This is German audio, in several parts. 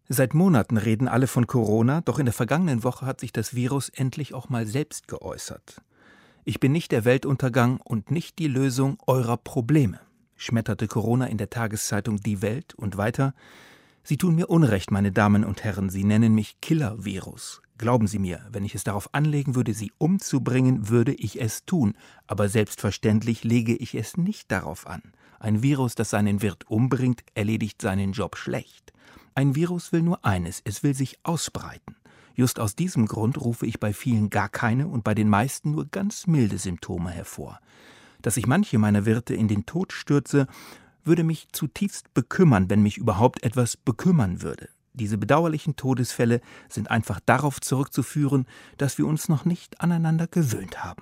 Seit Monaten reden alle von Corona, doch in der vergangenen Woche hat sich das Virus endlich auch mal selbst geäußert. Ich bin nicht der Weltuntergang und nicht die Lösung eurer Probleme, schmetterte Corona in der Tageszeitung Die Welt und weiter: Sie tun mir Unrecht, meine Damen und Herren, Sie nennen mich Killer-Virus. Glauben Sie mir, wenn ich es darauf anlegen würde, Sie umzubringen, würde ich es tun, aber selbstverständlich lege ich es nicht darauf an. Ein Virus, das seinen Wirt umbringt, erledigt seinen Job schlecht. Ein Virus will nur eines, es will sich ausbreiten. Just aus diesem Grund rufe ich bei vielen gar keine und bei den meisten nur ganz milde Symptome hervor. Dass ich manche meiner Wirte in den Tod stürze, würde mich zutiefst bekümmern, wenn mich überhaupt etwas bekümmern würde. Diese bedauerlichen Todesfälle sind einfach darauf zurückzuführen, dass wir uns noch nicht aneinander gewöhnt haben.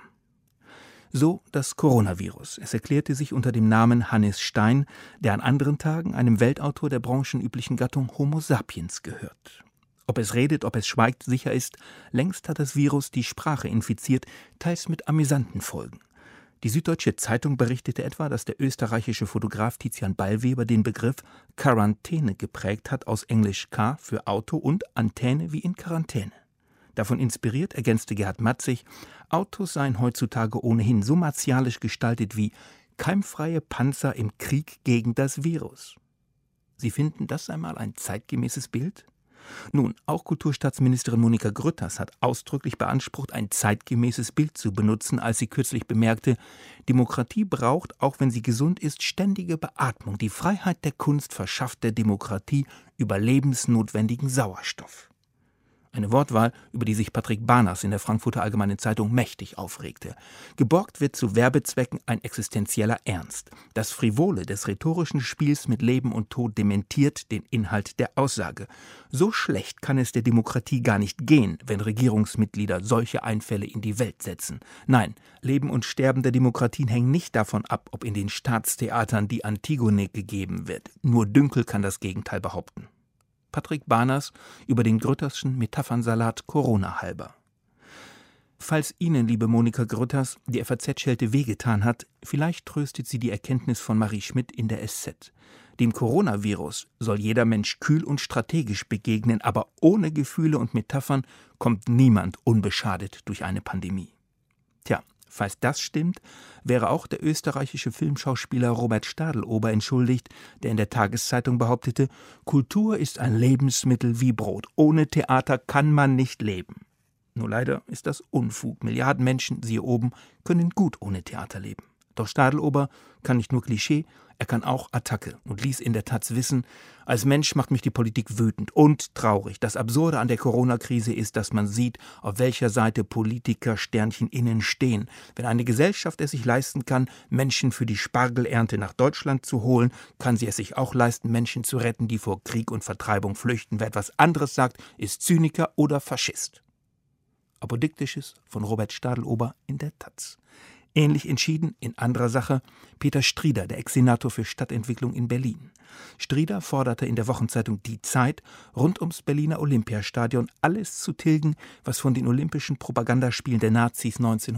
So das Coronavirus. Es erklärte sich unter dem Namen Hannes Stein, der an anderen Tagen einem Weltautor der branchenüblichen Gattung Homo sapiens gehört. Ob es redet, ob es schweigt, sicher ist, längst hat das Virus die Sprache infiziert, teils mit amüsanten Folgen. Die Süddeutsche Zeitung berichtete etwa, dass der österreichische Fotograf Tizian Ballweber den Begriff Quarantäne geprägt hat, aus Englisch K für Auto und Antäne wie in Quarantäne. Davon inspiriert ergänzte Gerhard Matzig, Autos seien heutzutage ohnehin so martialisch gestaltet wie keimfreie Panzer im Krieg gegen das Virus. Sie finden das einmal ein zeitgemäßes Bild? Nun, auch Kulturstaatsministerin Monika Grütters hat ausdrücklich beansprucht, ein zeitgemäßes Bild zu benutzen, als sie kürzlich bemerkte, Demokratie braucht, auch wenn sie gesund ist, ständige Beatmung. Die Freiheit der Kunst verschafft der Demokratie überlebensnotwendigen Sauerstoff. Eine Wortwahl, über die sich Patrick Barners in der Frankfurter Allgemeinen Zeitung mächtig aufregte. Geborgt wird zu Werbezwecken ein existenzieller Ernst. Das Frivole des rhetorischen Spiels mit Leben und Tod dementiert den Inhalt der Aussage. So schlecht kann es der Demokratie gar nicht gehen, wenn Regierungsmitglieder solche Einfälle in die Welt setzen. Nein, Leben und Sterben der Demokratien hängen nicht davon ab, ob in den Staatstheatern die Antigone gegeben wird. Nur Dünkel kann das Gegenteil behaupten. Patrick Barners über den Grütterschen Metaphernsalat Corona halber. Falls Ihnen, liebe Monika Grütters, die FAZ-Schelte wehgetan hat, vielleicht tröstet Sie die Erkenntnis von Marie Schmidt in der SZ. Dem Coronavirus soll jeder Mensch kühl und strategisch begegnen, aber ohne Gefühle und Metaphern kommt niemand unbeschadet durch eine Pandemie. Tja, falls das stimmt, wäre auch der österreichische Filmschauspieler Robert Stadelober entschuldigt, der in der Tageszeitung behauptete, Kultur ist ein Lebensmittel wie Brot. Ohne Theater kann man nicht leben. Nur leider ist das Unfug. Milliarden Menschen, siehe oben, können gut ohne Theater leben. Doch Stadelober kann nicht nur Klischee, er kann auch Attacke und ließ in der Taz wissen, als Mensch macht mich die Politik wütend und traurig. Das Absurde an der Corona-Krise ist, dass man sieht, auf welcher Seite Politiker Sternchen innen stehen. Wenn eine Gesellschaft es sich leisten kann, Menschen für die Spargelernte nach Deutschland zu holen, kann sie es sich auch leisten, Menschen zu retten, die vor Krieg und Vertreibung flüchten. Wer etwas anderes sagt, ist Zyniker oder Faschist. Apodiktisches von Robert Stadelober in der Taz. Ähnlich entschieden, in anderer Sache, Peter Strieder, der Ex-Senator für Stadtentwicklung in Berlin. Strieder forderte in der Wochenzeitung Die Zeit, rund ums Berliner Olympiastadion alles zu tilgen, was von den olympischen Propagandaspielen der Nazis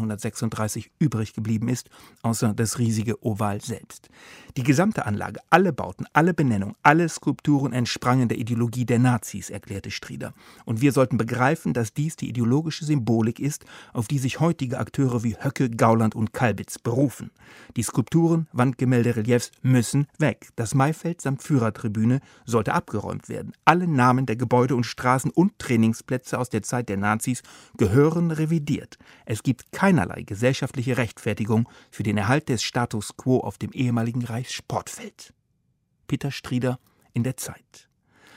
1936 übrig geblieben ist, außer das riesige Oval selbst. Die gesamte Anlage, alle Bauten, alle Benennungen, alle Skulpturen entsprangen der Ideologie der Nazis, erklärte Strieder. Und wir sollten begreifen, dass dies die ideologische Symbolik ist, auf die sich heutige Akteure wie Höcke, Gauland und Kalbitz berufen. Die Skulpturen, Wandgemälde, Reliefs müssen weg. Das Maifeld samt Führertribüne sollte abgeräumt werden. Alle Namen der Gebäude und Straßen und Trainingsplätze aus der Zeit der Nazis gehören revidiert. Es gibt keinerlei gesellschaftliche Rechtfertigung für den Erhalt des Status quo auf dem ehemaligen Reichssportfeld. Peter Strieder in der Zeit.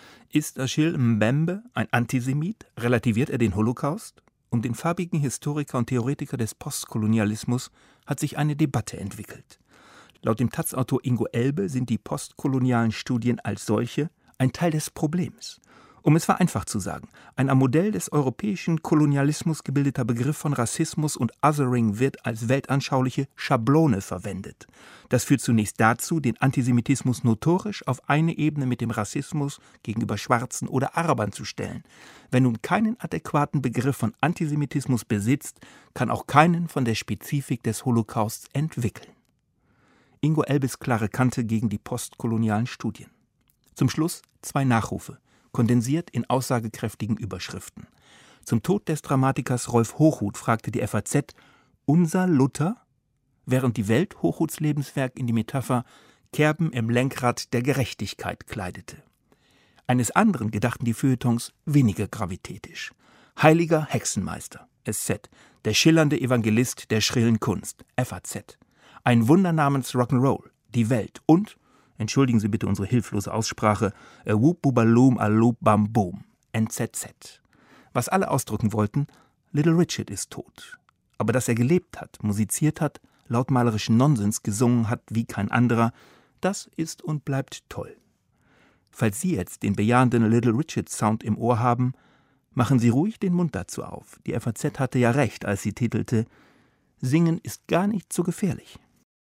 Ist Achille Mbembe ein Antisemit? Relativiert er den Holocaust? Um den farbigen Historiker und Theoretiker des Postkolonialismus hat sich eine Debatte entwickelt. Laut dem Taz-Autor Ingo Elbe sind die postkolonialen Studien als solche ein Teil des Problems. Um es vereinfacht zu sagen, ein am Modell des europäischen Kolonialismus gebildeter Begriff von Rassismus und Othering wird als weltanschauliche Schablone verwendet. Das führt zunächst dazu, den Antisemitismus notorisch auf eine Ebene mit dem Rassismus gegenüber Schwarzen oder Arabern zu stellen. Wer nun keinen adäquaten Begriff von Antisemitismus besitzt, kann auch keinen von der Spezifik des Holocausts entwickeln. Ingo Elbes klare Kante gegen die postkolonialen Studien. Zum Schluss 2 Nachrufe. kondensiert in aussagekräftigen Überschriften. Zum Tod des Dramatikers Rolf Hochhuth fragte die FAZ: Unser Luther? Während die Welt Hochhuths Lebenswerk in die Metapher Kerben im Lenkrad der Gerechtigkeit kleidete. Eines anderen gedachten die Feuilletons weniger gravitätisch. Heiliger Hexenmeister, SZ, der schillernde Evangelist der schrillen Kunst, FAZ. Ein Wunder namens Rock'n'Roll, die Welt und, entschuldigen Sie bitte unsere hilflose Aussprache, Whoop Boobaloo Aloo Bam Boom, NZZ. Was alle ausdrücken wollten: Little Richard ist tot. Aber dass er gelebt hat, musiziert hat, lautmalerischen Nonsens gesungen hat wie kein anderer, das ist und bleibt toll. Falls Sie jetzt den bejahenden Little Richard Sound im Ohr haben, machen Sie ruhig den Mund dazu auf. Die FAZ hatte ja recht, als sie titelte: Singen ist gar nicht so gefährlich.